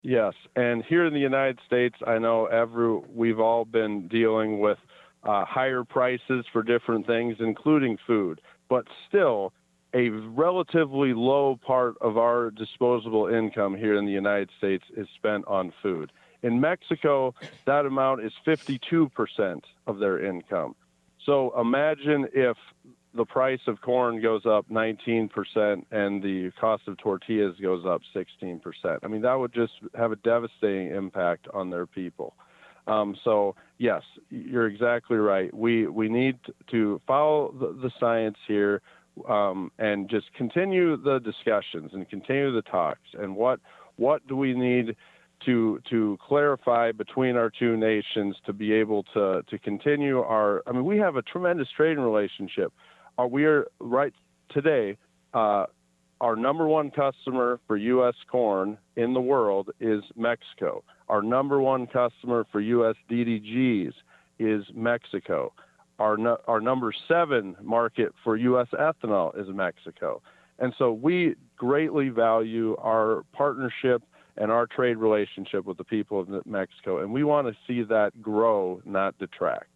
Yes, and here in the United States, I know we've all been dealing with higher prices for different things, including food, but still a relatively low part of our disposable income here in the United States is spent on food. In Mexico, that amount is 52% of their income. So imagine if the price of corn goes up 19% and the cost of tortillas goes up 16%. I mean, that would just have a devastating impact on their people. So, yes, you're exactly right. We need to follow the science here and just continue the discussions and continue the talks. And what do we need to clarify between our two nations to be able to continue we have a tremendous trading relationship. We are right today, our number one customer for U.S. corn in the world is Mexico. Our number one customer for U.S. DDGs is Mexico. Our number 7 market for U.S. ethanol is Mexico. And so we greatly value our partnership and our trade relationship with the people of Mexico, and we want to see that grow, not detract.